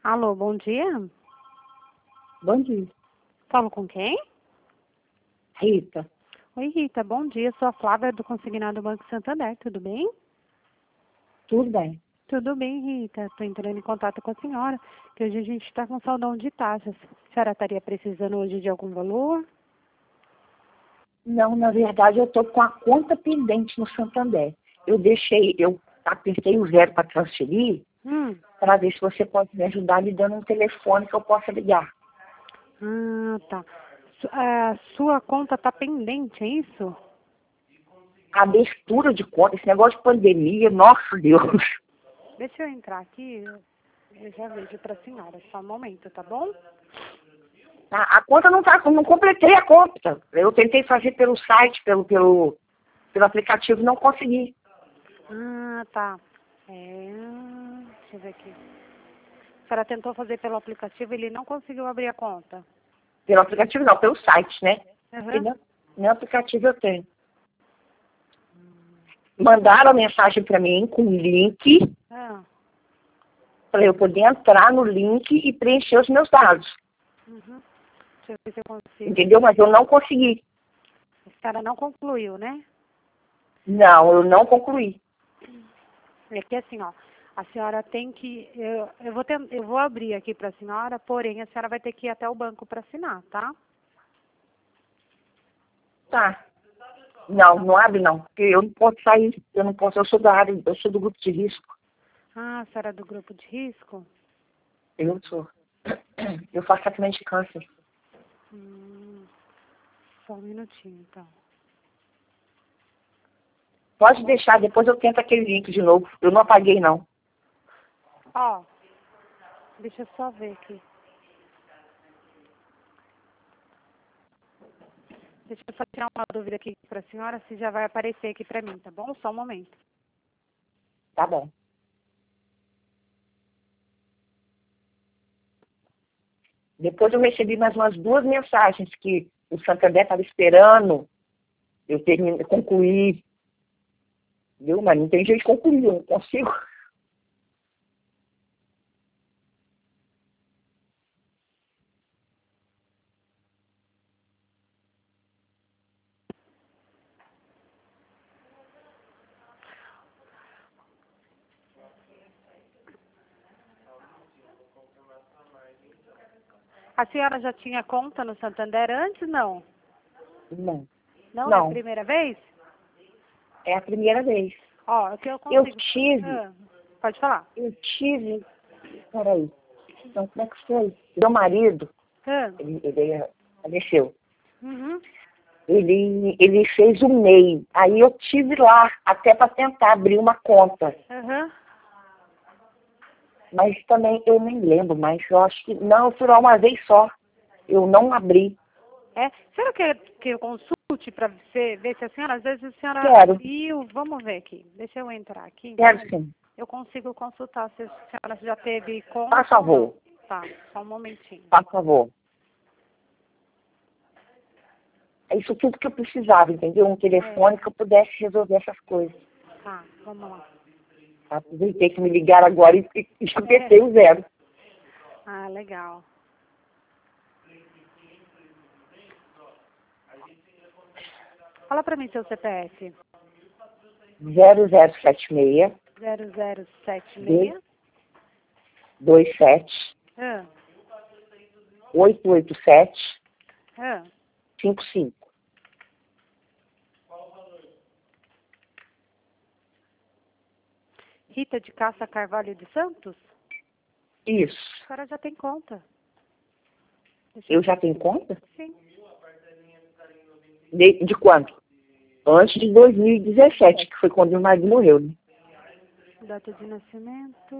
Alô, bom dia. Bom dia. Falo com quem? Rita. Oi, Rita, bom dia. Sou a Flávia do Consignado Banco Santander, tudo bem? Tudo bem? Tudo bem, Rita. Estou entrando em contato com a senhora, que hoje a gente está com saldão de taxas. A senhora estaria precisando hoje de algum valor? Não, na verdade eu estou com a conta pendente no Santander. Eu apertei o zero para transferir, para ver se você pode me ajudar me dando um telefone que eu possa ligar. Ah, tá. A sua conta está pendente, é isso? A abertura de conta, esse negócio de pandemia, nossa Deus. Deixa eu entrar aqui, eu já vejo para a senhora. Só um momento, tá bom? A conta não tá, não completei a conta. Eu tentei fazer pelo site, pelo aplicativo, não consegui. Ah, tá. Deixa eu ver aqui. A senhora tentou fazer pelo aplicativo e ele não conseguiu abrir a conta. Pelo aplicativo não, pelo site, né? Uhum. No aplicativo eu tenho. Mandaram a mensagem para mim com um link, Ah, para eu poder entrar no link e preencher os meus dados. uhum. Deixa eu ver se eu consigo. Entendeu? Mas eu não consegui. A senhora não concluiu, né? Não, eu não concluí. É que assim, ó, a senhora tem que... eu vou abrir aqui para a senhora, porém a senhora vai ter que ir até o banco para assinar, tá? Tá. Não, não abre não. Porque eu não posso sair. Eu não posso, eu sou da área, eu sou do grupo de risco. Ah, a senhora é do grupo de risco? Eu sou. Eu faço tratamento de câncer. Só um minutinho, então. Pode deixar, depois eu tento aquele link de novo. Eu não apaguei não. Ó, deixa eu só ver aqui. Deixa eu só tirar uma dúvida aqui para a senhora, se já vai aparecer aqui para mim, tá bom? Só um momento. Tá bom. Depois eu recebi mais umas 2 mensagens que o Santander estava esperando eu concluir. Viu? Mas não tem jeito de concluir, eu não consigo. A senhora já tinha conta no Santander antes, não? Não. Não é a Não. primeira vez? É a primeira vez. Ó, o que eu Eu consigo... tive, pode falar. peraí, então como é que foi? Meu marido, Ah, ele faleceu. uhum. Ele fez o MEI. Aí eu tive lá, até para tentar abrir uma conta. Uhum. Mas também eu nem lembro, mas eu acho que, não, eu fui lá uma vez só. Eu não abri. É, será que eu consulte para ver se a senhora, às vezes a senhora Quero, abriu, vamos ver aqui, deixa eu entrar aqui. quero sim. Eu consigo consultar se a senhora já teve conta Faz ou não. favor, Tá, só um momentinho. faz favor. É isso tudo que eu precisava, entendeu? Um telefone que eu pudesse resolver essas coisas. Tá, vamos lá. Aproveitei que me ligaram agora e já apertei o zero. Ah, legal. Fala para mim seu CPF. 0076 0076 27 ah, 887 ah. 55. Rita de Caça Carvalho de Santos? Isso. A senhora já tem conta. Eu já tenho conta? Sim. De quando? Antes de 2017, que foi quando meu marido morreu, né? Data de nascimento.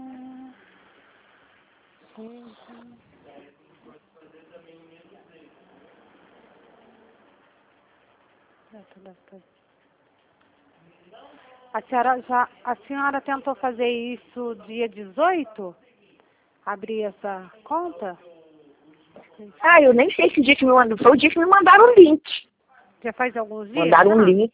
A senhora tentou fazer isso dia 18? Abrir essa conta? Ah, eu nem sei que dia que me mandaram. Foi o dia que me mandaram o link. Já faz alguns dias? Mandaram um link.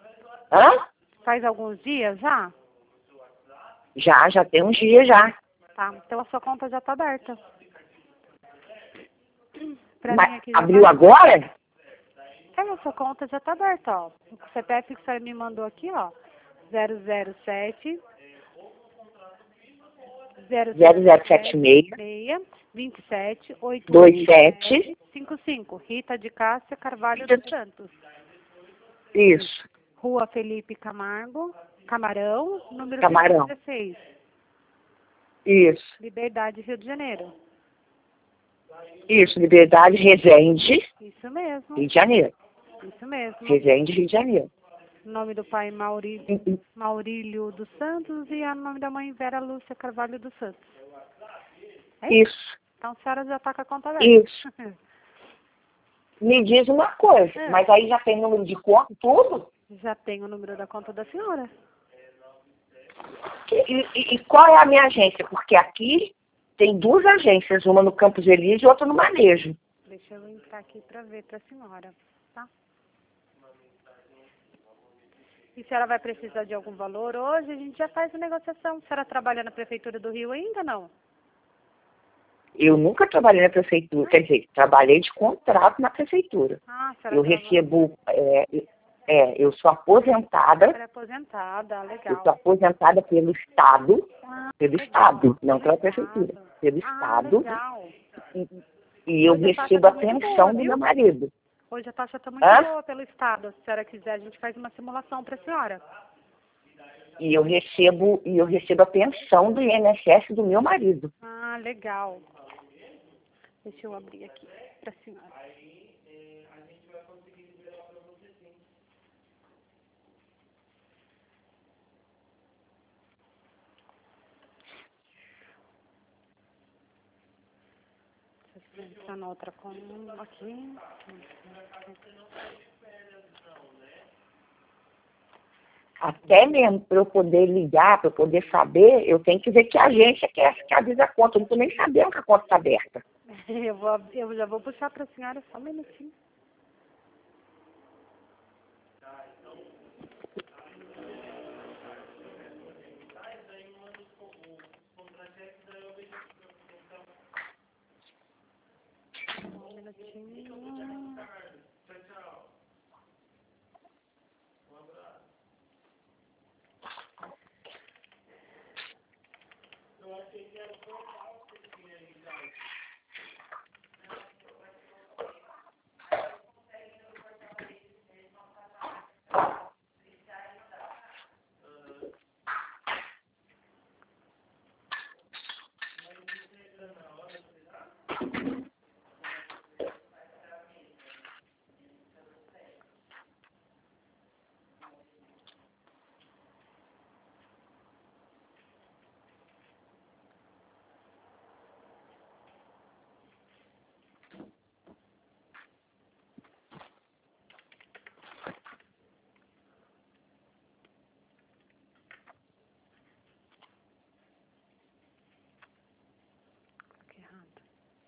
Hã? Faz alguns dias já? Já tem uns dias já. Tá, então a sua conta já está aberta. Pra Mas mim aqui já abriu tá. agora? A sua conta já está aberta, ó. O CPF que a senhora me mandou aqui, ó. 007 0076 27 27 55. Rita de Cássia Carvalho dos Santos. Isso, Rua Felipe Camarão, número Camarão. 116. Isso, Liberdade, Rio de Janeiro. isso, Liberdade, Resende, Isso mesmo. Rio de Janeiro. Isso mesmo. Resende, Rio de Janeiro. O nome do pai Maurílio dos Santos e o nome da mãe Vera Lúcia Carvalho dos Santos. É isso? Isso, Então a senhora já está com a conta aberta. isso. Me diz uma coisa, É. mas aí já tem número de conta, tudo? Já tem o número da conta da senhora. E qual é a minha agência? Porque aqui tem duas agências, uma no Campos Elíseos e outra no Manejo. Deixa eu entrar aqui para ver para a senhora, tá? E a senhora vai precisar de algum valor hoje? A gente já faz a negociação. A senhora trabalha na Prefeitura do Rio ainda, não? Eu nunca trabalhei na prefeitura, quer dizer, trabalhei de contrato na prefeitura. Ah, a senhora Eu recebo, eu sou aposentada, é aposentada, eu legal. sou aposentada pelo Estado, Legal. não pela Pelo prefeitura, Estado. pelo Ah, Estado, legal. e eu Hoje a taxa recebo a tá muito pensão boa, do viu? meu marido. Hoje a taxa está muito Hã? boa pelo Estado. Se a senhora quiser, a gente faz uma simulação para a senhora. E eu recebo a pensão do INSS do meu marido. Ah, legal. Deixa eu abrir aqui para a senhora. Deixa eu entrar na outra coluna aqui. Até mesmo para eu poder ligar, para eu poder saber, eu tenho que ver que agência que é essa que avisa a conta. Eu não estou nem sabendo que a conta está aberta. Eu já vou puxar para a senhora só um minutinho. Um minutinho. Coloquei errado.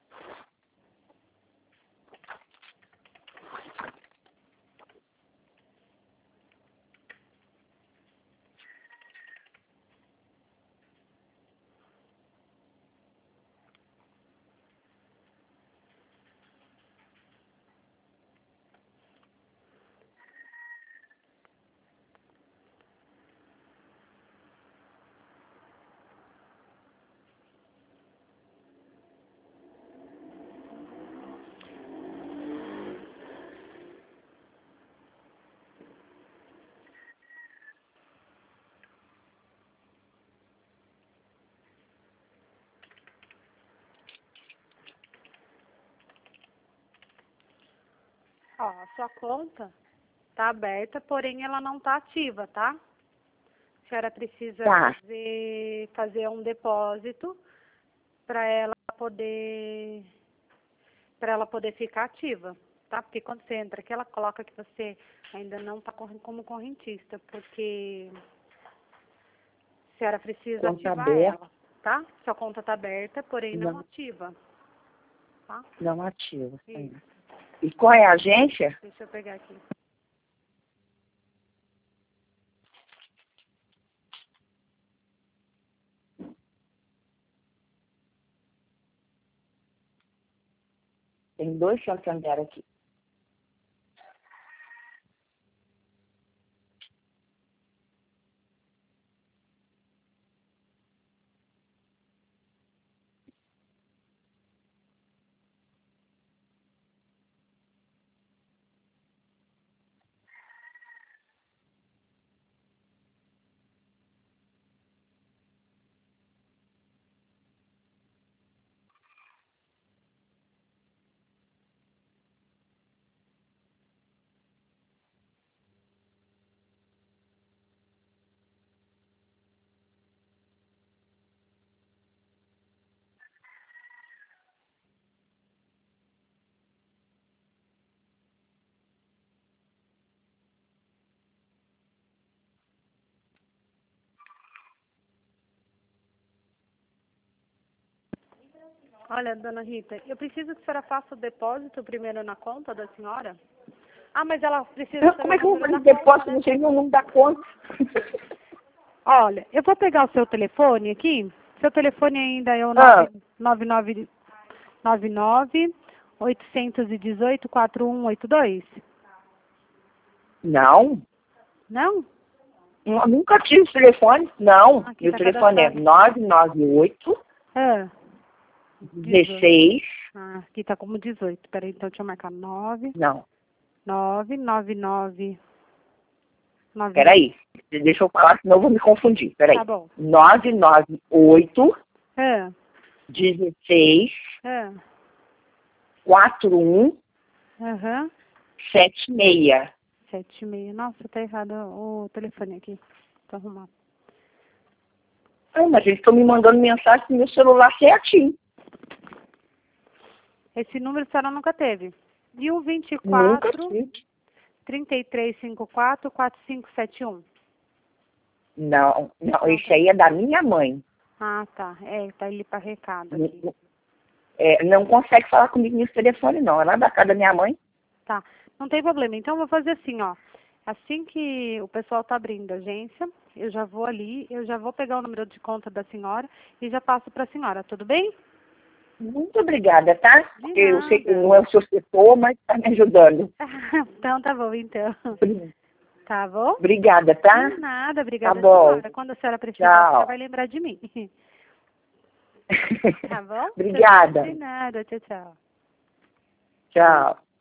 Ó, a sua conta tá aberta, porém ela não tá ativa, tá? A senhora precisa Tá. fazer um depósito para ela poder ficar ativa, tá? Porque quando você entra aqui, ela coloca que você ainda não está como correntista, porque a senhora precisa Conta ativar aberta, ela, tá? Sua conta está aberta, porém não não, ativa, tá? não ativa. Isso. E qual é a agência? Deixa eu pegar aqui. Tem 2 Santander aqui. Olha, dona Rita, eu preciso que a senhora faça o depósito primeiro na conta da senhora. Ah, mas ela precisa saber Como é que o eu vou número fazer da conta, depósito? né? Não sei o número da conta. Olha, eu vou pegar o seu telefone aqui. Seu telefone ainda é o Ah, 9999 818 4182? não. Não? Eu nunca tive esse telefone. Não. Aqui Meu tá telefone é cadastrado. 998 Ah, 18. 16. Ah, aqui tá como 18. Peraí, então deixa eu marcar. 9, Não. 999. Peraí. Deixa eu falar, senão eu vou me confundir. Peraí. Tá bom. 998 Ah, 16 ah, 41 aham. 76. 76. Nossa, tá errado o telefone aqui. Tô arrumando. Ah, mas eles estão me mandando mensagem no meu celular certinho. Esse número a senhora nunca teve. E o Nunca 24 tive. 3354 4571. Não, Não, esse tá. aí é da minha mãe. Ah, tá. É, tá ali para recado aqui. Não consegue falar comigo nesse telefone, não. É lá da casa da minha mãe. Tá. Não tem problema. Então, eu vou fazer assim, ó. Assim que o pessoal tá abrindo a agência, eu já vou ali, eu já vou pegar o número de conta da senhora e já passo para a senhora, tudo bem? Muito obrigada, tá? De Porque eu sei que nada. não é o seu setor, mas está me ajudando. Então, tá bom, então. Tá bom? Obrigada, tá? De nada, Tá obrigada, bom. senhora. Quando a senhora precisar, a senhora Tchau. vai lembrar de mim. Tá bom? Obrigada. De nada, tchau, tchau. Tchau.